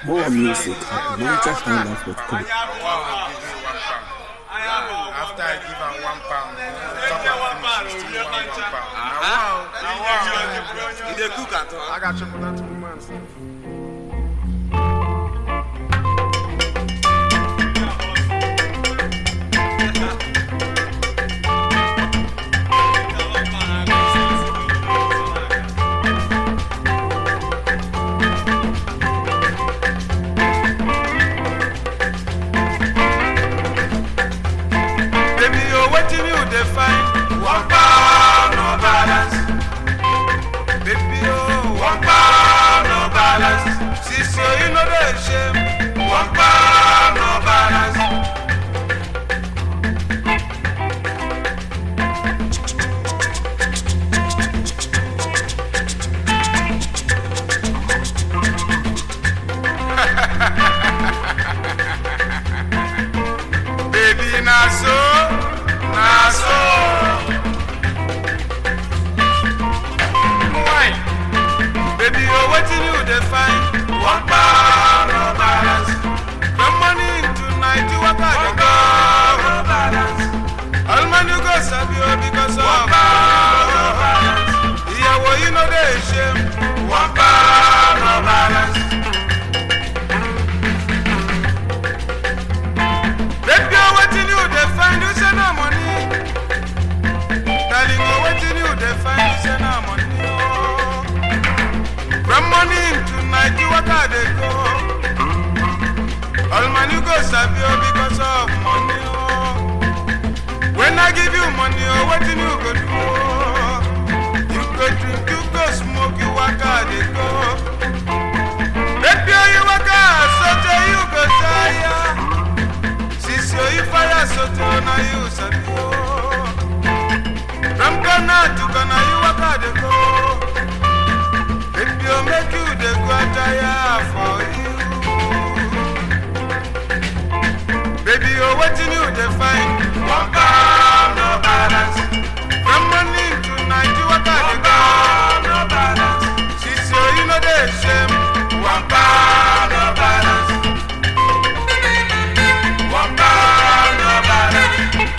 More music at NigerHighlife.com. After I give her £1, top and finish, still £1. You dey cook at all? I got chocolate to man. Because of money, when I give you money, what do you go do? You go drink, you go smoke, you walk out, they go. Baby, you walk out, so you go tire. Since you fire, so now you sabi. From Ghana to Ghana, you walk out, they go. Baby, you make you the go tire for you. Baby, you're waiting you to find £1, no balance. From morning to night, you walk out the car, no balance. She say you know the shame, £1, no balance. £1, no balance.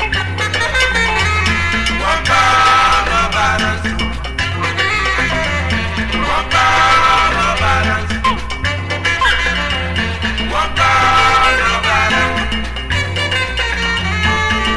£1, no balance. £1, no balance. £1, no balance.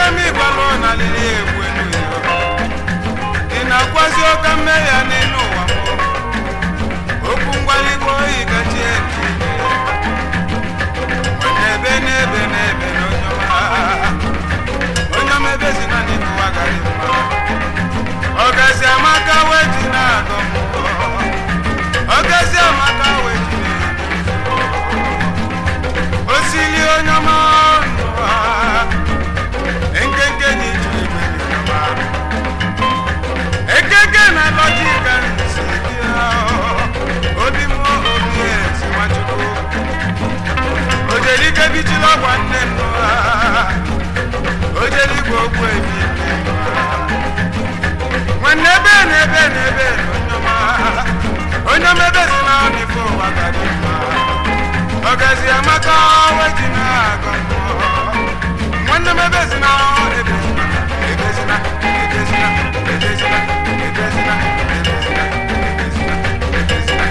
mi gwalo na lili egwu enu yo ị na-akwazi ụka mmehie n'elu ụwa m okwu ngwaligbo ịgachi n'ebe n'ebe n'ebe n'onyoma ebezi na n'ifu agaghị mma ọgazi amaka weji na-agọ ọgazi amaka weji osili onyoma nkeke n'iju igwe n'onyoma ekeke na lọjika nsi dị obi mụ obi esi nwachukwu ojelike bichila ọgwa nne nnụ ojeligwe okwu ebi nwanne ebe n'ebe n'ebe onyoma ebezi na ọnịfọ ụwa gadị mma ọgazi amaka weji na-agọ nwanne m ebezi na ebezina ebezina ebezina ebezina ebezina ebezina ebezina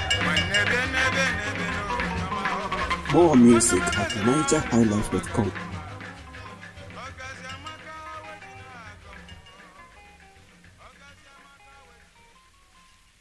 More music at NigerHighlife.com.